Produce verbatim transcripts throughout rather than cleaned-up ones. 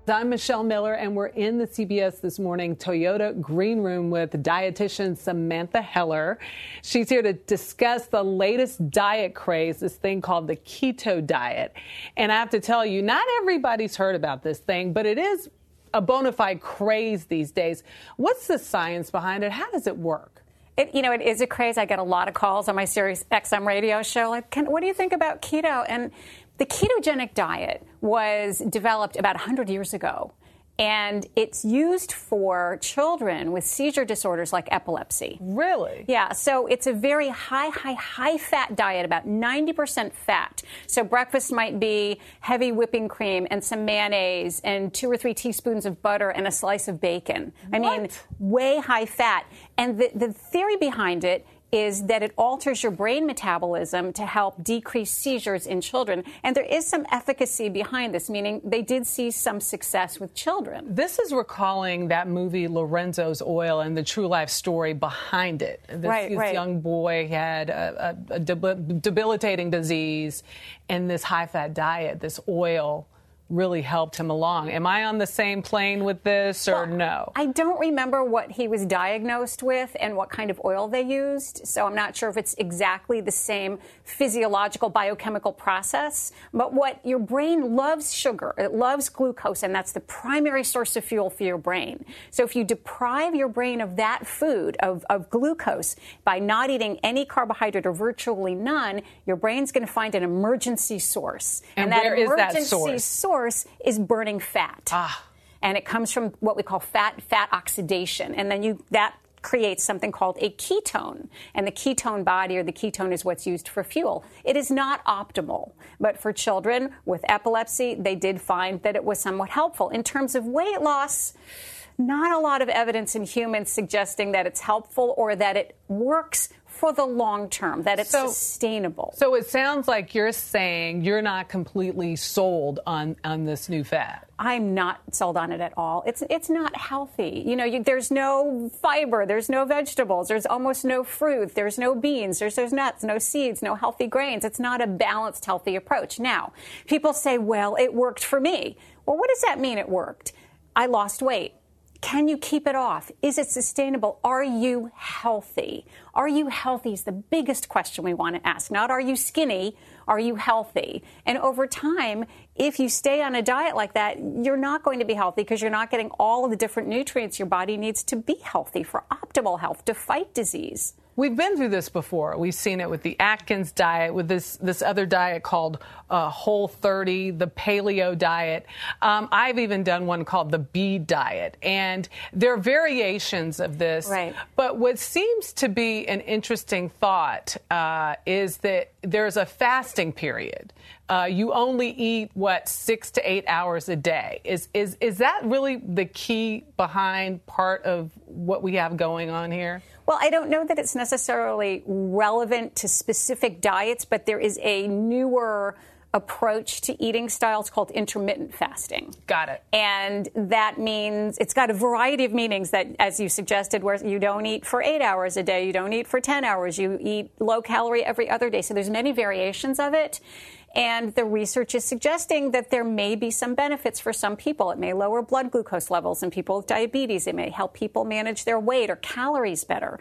I'm Michelle Miller, and we're in the C B S This Morning Toyota Green Room with dietitian Samantha Heller. She's here to discuss the latest diet craze, this thing called the keto diet. And I have to tell you, not everybody's heard about this thing, but it is a bona fide craze these days. What's the science behind it? How does it work? It, you know, it is a craze. I get a lot of calls on my Sirius X M radio show. Like, Can, what do you think about keto? And the ketogenic diet was developed about one hundred years ago, and it's used for children with seizure disorders like epilepsy. Really? Yeah, so it's a very high, high, high-fat diet, about ninety percent fat. So breakfast might be heavy whipping cream and some mayonnaise and two or three teaspoons of butter and a slice of bacon. I What? mean, way high fat. And the, the theory behind it is that it alters your brain metabolism to help decrease seizures in children. And there is some efficacy behind this, meaning they did see some success with children. This is recalling that movie Lorenzo's Oil and the true life story behind it. This, Right, this right. young boy had a, a, a debil- debilitating disease, and this high-fat diet, this oil, really helped him along. Am I on the same plane with this, or Well, no? I don't remember what he was diagnosed with and what kind of oil they used, so I'm not sure if it's exactly the same physiological biochemical process. But what your brain loves sugar, it loves glucose, and that's the primary source of fuel for your brain. So if you deprive your brain of that food, of, of glucose, by not eating any carbohydrate or virtually none, your brain's going to find an emergency source. And that where is that emergency source? source is burning fat. Ah. And it comes from what we call fat fat oxidation. And then you that creates something called a ketone. And the ketone body, or the ketone, is what's used for fuel. It is not optimal. But for children with epilepsy, they did find that it was somewhat helpful. In terms of weight loss, not a lot of evidence in humans suggesting that it's helpful or that it works for the long term, that it's So- sustainable. So it sounds like you're saying you're not completely sold on, on this new fad. I'm not sold on it at all. It's it's not healthy. You know, you, there's no fiber, there's no vegetables, there's almost no fruit, there's no beans, there's, there's nuts, no seeds, no healthy grains. It's not a balanced, healthy approach. Now, people say, well, it worked for me. Well, what does that mean it worked? I lost weight. Can you keep it off? Is it sustainable? Are you healthy? Are you healthy is the biggest question we want to ask. Not are you skinny, are you healthy? And over time, if you stay on a diet like that, you're not going to be healthy because you're not getting all of the different nutrients your body needs to be healthy, for optimal health, to fight disease. We've been through this before. We've seen it with the Atkins diet, with this this other diet called uh, Whole thirty, the paleo diet. Um, I've even done one called the B diet. And there are variations of this. Right. But what seems to be an interesting thought uh, is that there's a fasting period. Uh, you only eat, what, six to eight hours a day. Is, is, is that really the key behind part of what we have going on here? Well, I don't know that it's necessarily relevant to specific diets, but there is a newer approach to eating styles called intermittent fasting. Got it. And that means it's got a variety of meanings that, as you suggested, where you don't eat for eight hours a day, you don't eat for ten hours, you eat low calorie every other day. So there's many variations of it. And the research is suggesting that there may be some benefits for some people. It may lower blood glucose levels in people with diabetes. It may help people manage their weight or calories better.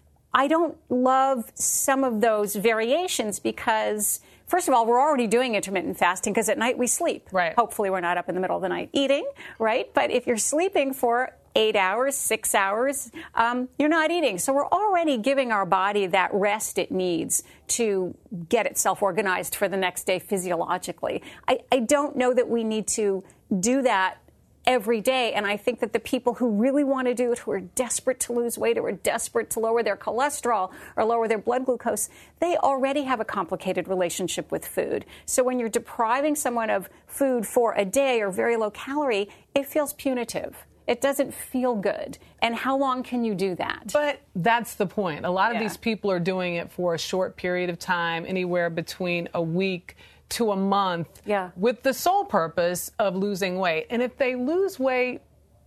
I don't love some of those variations because, first of all, we're already doing intermittent fasting because at night we sleep. Right. Hopefully we're not up in the middle of the night eating, right? But if you're sleeping for eight hours, six hours, um, you're not eating. So we're already giving our body that rest it needs to get itself organized for the next day physiologically. I, I don't know that we need to do that every day. And I think that the people who really want to do it, who are desperate to lose weight, or are desperate to lower their cholesterol or lower their blood glucose, they already have a complicated relationship with food. So when you're depriving someone of food for a day or very low calorie, it feels punitive. It doesn't feel good. And how long can you do that? But that's the point. A lot of Yeah. these people are doing it for a short period of time, anywhere between a week to a month, Yeah. with the sole purpose of losing weight. And if they lose weight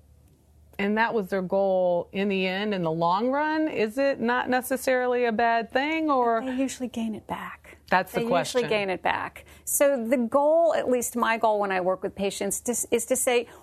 and that was their goal in the end, in the long run, is it not necessarily a bad thing? Or They usually gain it back. That's the they question. They usually gain it back. So the goal, at least my goal when I work with patients, is, is to say,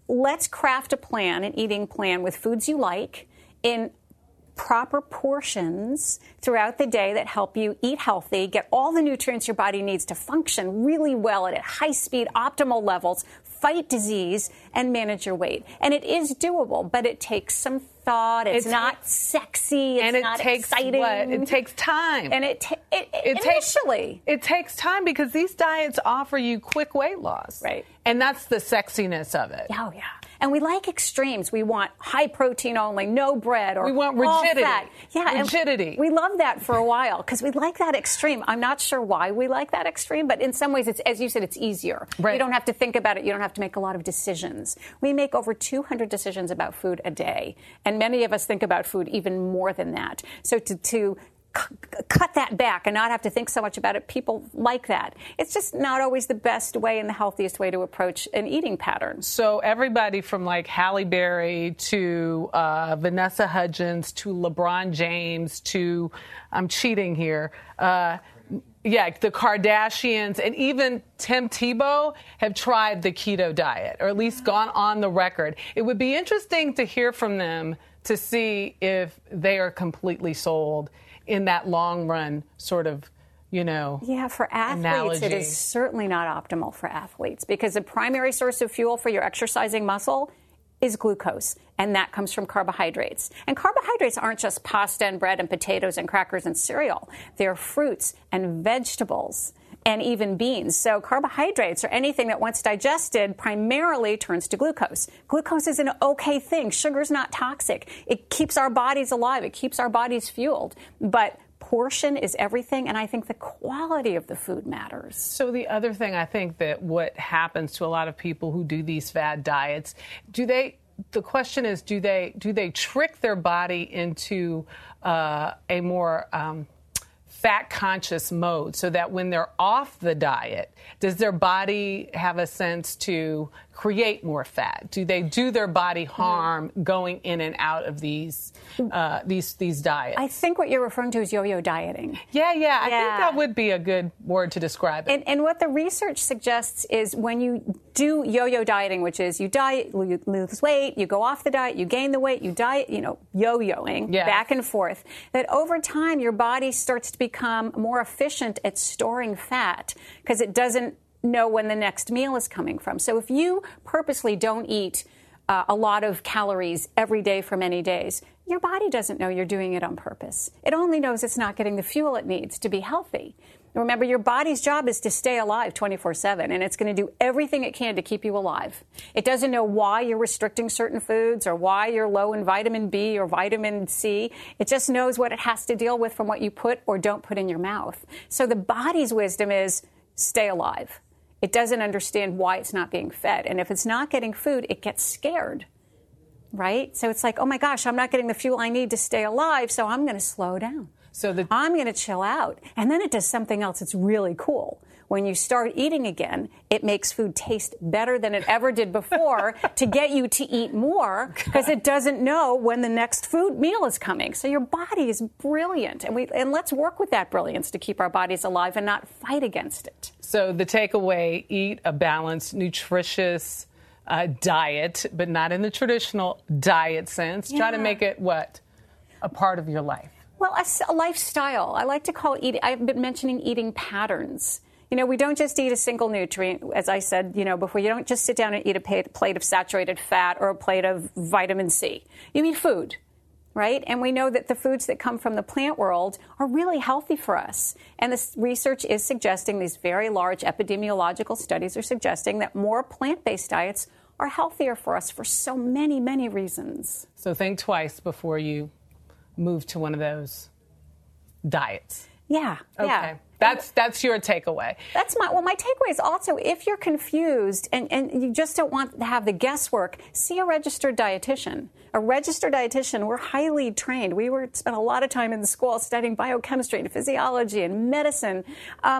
let's craft a plan, an eating plan with foods you like in proper portions throughout the day that help you eat healthy, get all the nutrients your body needs to function really well at high speed, optimal levels, fight disease, and manage your weight. And it is doable, but it takes some thought. It's, it's not sexy. It's and it not takes exciting. What? It takes time. And it, ta- it, it, it initially. Takes, it takes time because these diets offer you quick weight loss. Right. And that's the sexiness of it. Oh, yeah. And we like extremes. We want high protein only, no bread, or we want rigidity. All fat. Yeah, rigidity. We love that for a while because we like that extreme. I'm not sure why we like that extreme, but in some ways, it's, as you said, it's easier. Right. You don't have to think about it. You don't have to make a lot of decisions. We make over two hundred decisions about food a day, and many of us think about food even more than that. So to, to c- cut that back and not have to think so much about it, people like that. It's just not always the best way and the healthiest way to approach an eating pattern. So everybody from like Halle Berry to uh, Vanessa Hudgens to LeBron James to, I'm cheating here, uh, yeah, the Kardashians and even Tim Tebow have tried the keto diet, or at least gone on the record. It would be interesting to hear from them to see if they are completely sold in that long run sort of, you know, yeah, for athletes, analogy. It is certainly not optimal for athletes because the primary source of fuel for your exercising muscle is glucose, and that comes from carbohydrates. And carbohydrates aren't just pasta and bread and potatoes and crackers and cereal. They're fruits and vegetables and even beans. So carbohydrates, or anything that once digested, primarily turns to glucose. Glucose is an okay thing. Sugar's not toxic. It keeps our bodies alive. It keeps our bodies fueled. But portion is everything, and I think the quality of the food matters. So the other thing, I think that what happens to a lot of people who do these fad diets, do they, the question is, do they, do they trick their body into uh, a more um, fat-conscious mode so that when they're off the diet, does their body have a sense to create more fat? Do they do their body harm going in and out of these uh, these these diets? I think what you're referring to is yo-yo dieting. Yeah, yeah. I yeah. think that would be a good word to describe it. And, and what the research suggests is when you do yo-yo dieting, which is you diet, you lose weight, you go off the diet, you gain the weight, you diet, you know, yo-yoing yes. back and forth, that over time your body starts to become more efficient at storing fat because it doesn't know when the next meal is coming from. So if you purposely don't eat uh, a lot of calories every day for many days, your body doesn't know you're doing it on purpose. It only knows it's not getting the fuel it needs to be healthy. Remember, your body's job is to stay alive twenty-four seven, and it's going to do everything it can to keep you alive. It doesn't know why you're restricting certain foods or why you're low in vitamin B or vitamin C. It just knows what it has to deal with from what you put or don't put in your mouth. So the body's wisdom is stay alive. It doesn't understand why it's not being fed. And if it's not getting food, it gets scared, right? So it's like, oh my gosh, I'm not getting the fuel I need to stay alive, so I'm going to slow down. So the- I'm going to chill out. And then it does something else that's really cool. When you start eating again, it makes food taste better than it ever did before to get you to eat more because it doesn't know when the next food meal is coming. So your body is brilliant. And we and let's work with that brilliance to keep our bodies alive and not fight against it. So the takeaway, eat a balanced, nutritious uh, diet, but not in the traditional diet sense. Yeah. Try to make it, what, a part of your life. Well, a, a lifestyle. I like to call it eating. I've been mentioning eating patterns. You know, we don't just eat a single nutrient, as I said, you know, before. You don't just sit down and eat a plate of saturated fat or a plate of vitamin C. You eat food, right? And we know that the foods that come from the plant world are really healthy for us. And this research is suggesting, these very large epidemiological studies are suggesting that more plant-based diets are healthier for us for so many, many reasons. So think twice before you move to one of those diets. Yeah, okay. yeah. That's that's your takeaway. That's my well. My takeaway is also if you're confused and, and you just don't want to have the guesswork, see a registered dietitian. A registered dietitian. We're highly trained. We were spent a lot of time in the school studying biochemistry and physiology and medicine. Um,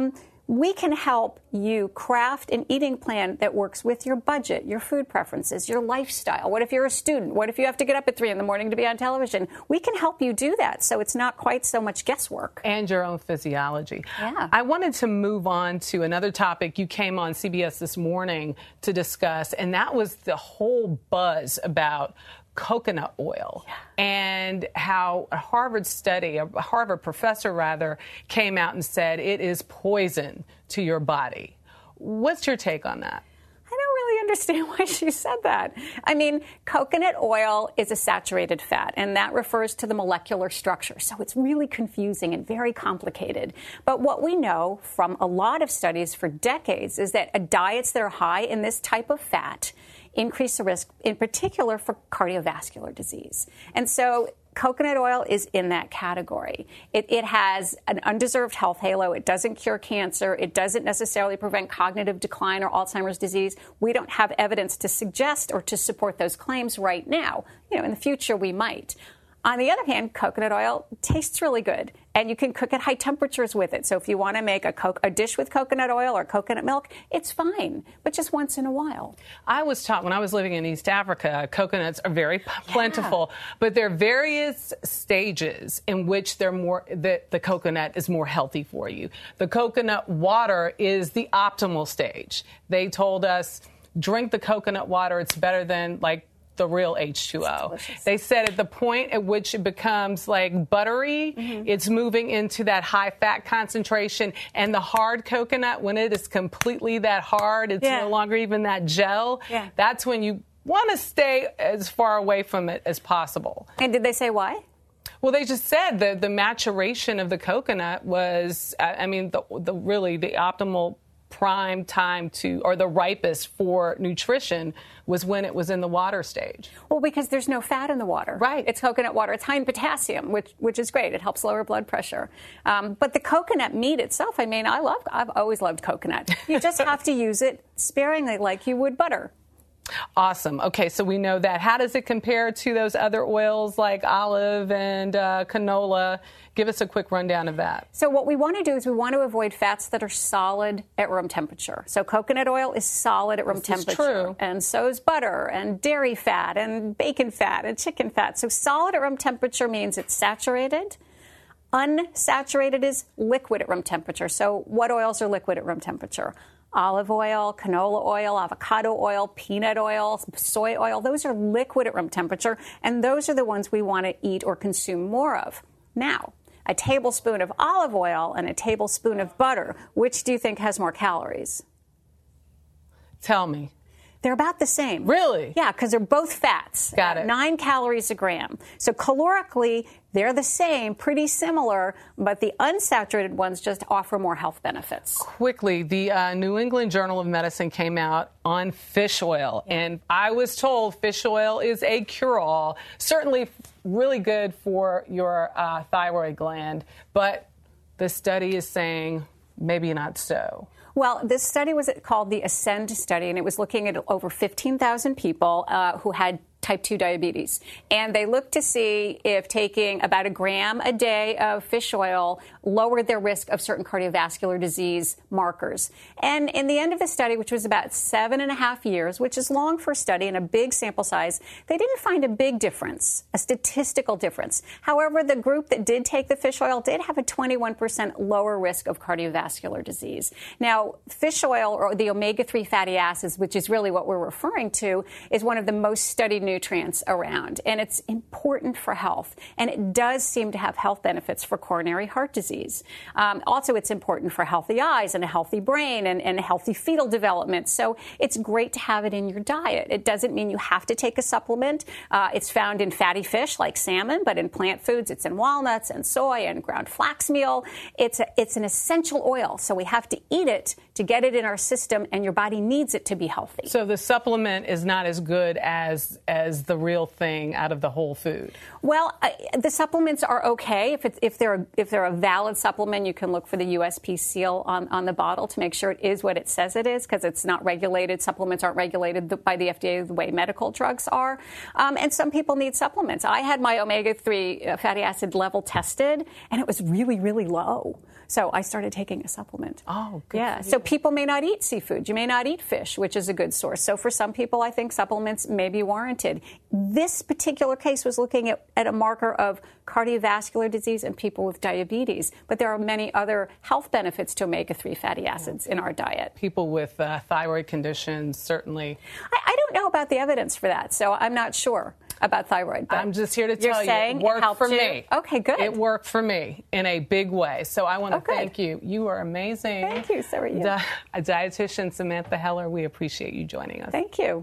We can help you craft an eating plan that works with your budget, your food preferences, your lifestyle. What if you're a student? What if you have to get up at three in the morning to be on television? We can help you do that, so it's not quite so much guesswork. And your own physiology. Yeah. I wanted to move on to another topic you came on C B S this morning to discuss, and that was the whole buzz about coconut oil, yeah. and how a Harvard study, a Harvard professor rather, came out and said it is poison to your body. What's your take on that? I don't really understand why she said that. I mean, coconut oil is a saturated fat, and that refers to the molecular structure. So it's really confusing and very complicated. But what we know from a lot of studies for decades is that diets that are high in this type of fat increase the risk, in particular, for cardiovascular disease. And so coconut oil is in that category. It, it has an undeserved health halo. It doesn't cure cancer. It doesn't necessarily prevent cognitive decline or Alzheimer's disease. We don't have evidence to suggest or to support those claims right now. You know, in the future, we might. On the other hand, coconut oil tastes really good, and you can cook at high temperatures with it. So if you want to make a, co- a dish with coconut oil or coconut milk, it's fine, but just once in a while. I was taught when I was living in East Africa, coconuts are very plentiful, yeah. but there are various stages in which they're more the, the coconut is more healthy for you. The coconut water is the optimal stage. They told us, drink the coconut water. It's better than, like, the real H two O. They said at the point at which it becomes like buttery, mm-hmm. it's moving into that high fat concentration. And the hard coconut, when it is completely that hard, it's yeah. no longer even that gel. Yeah. That's when you want to stay as far away from it as possible. And did they say why? Well, they just said that the maturation of the coconut was, I mean, the, the really the optimal prime time to, or the ripest for nutrition was when it was in the water stage. Well, because there's no fat in the water. Right. It's coconut water. It's high in potassium, which which is great. It helps lower blood pressure. Um, but the coconut meat itself, I mean, I love, I've always loved coconut. You just have to use it sparingly like you would butter. Awesome. Okay, so we know that. How does it compare to those other oils like olive and uh, canola? Give us a quick rundown of that. So what we want to do is we want to avoid fats that are solid at room temperature. So coconut oil is solid at room this temperature. Is true. And so is butter and dairy fat and bacon fat and chicken fat. So solid at room temperature means it's saturated. Unsaturated is liquid at room temperature. So what oils are liquid at room temperature? Olive oil, canola oil, avocado oil, peanut oil, soy oil. Those are liquid at room temperature, and those are the ones we want to eat or consume more of. Now, a tablespoon of olive oil and a tablespoon of butter, which do you think has more calories? Tell me. They're about the same. Really? Yeah, because they're both fats. Got it. Nine calories a gram. So calorically, they're the same, pretty similar, but the unsaturated ones just offer more health benefits. Quickly, the uh, New England Journal of Medicine came out on fish oil, yeah. and I was told fish oil is a cure-all, certainly really good for your uh, thyroid gland, but the study is saying maybe not so. Well, this study was called the ASCEND study, and it was looking at over fifteen thousand people uh, who had type two diabetes. And they looked to see if taking about a gram a day of fish oil lowered their risk of certain cardiovascular disease markers. And in the end of the study, which was about seven and a half years, which is long for a study and a big sample size, they didn't find a big difference, a statistical difference. However, the group that did take the fish oil did have a twenty-one percent lower risk of cardiovascular disease. Now, fish oil, or the omega three fatty acids, which is really what we're referring to, is one of the most studied nutrients around, and it's important for health, and it does seem to have health benefits for coronary heart disease. Um, also, it's important for healthy eyes and a healthy brain and, and healthy fetal development, so it's great to have it in your diet. It doesn't mean you have to take a supplement. Uh, it's found in fatty fish like salmon, but in plant foods, it's in walnuts and soy and ground flax meal. It's, a, it's an essential oil, so we have to eat it to get it in our system, and your body needs it to be healthy. So the supplement is not as good as as the real thing out of the whole food? Well, uh, the supplements are okay. If, it's, if, they're, if they're a valid supplement, you can look for the U S P seal on, on the bottle to make sure it is what it says it is, because it's not regulated. Supplements aren't regulated by the F D A the way medical drugs are. Um, and some people need supplements. I had my omega three fatty acid level tested, and it was really, really low. So I started taking a supplement. Oh, good. Yeah. So people may not eat seafood. You may not eat fish, which is a good source. So for some people, I think supplements may be warranted. This particular case was looking at, at a marker of cardiovascular disease in people with diabetes. But there are many other health benefits to omega three fatty acids in our diet. People with uh, thyroid conditions, certainly. I, I don't know about the evidence for that, so I'm not sure about thyroid. But I'm just here to you're tell you, saying it worked it for you? me. Okay, good. It worked for me in a big way. So I want to Oh, good. thank you. You are amazing. Thank you. So are you. Di- dietitian Samantha Heller, we appreciate you joining us. Thank you.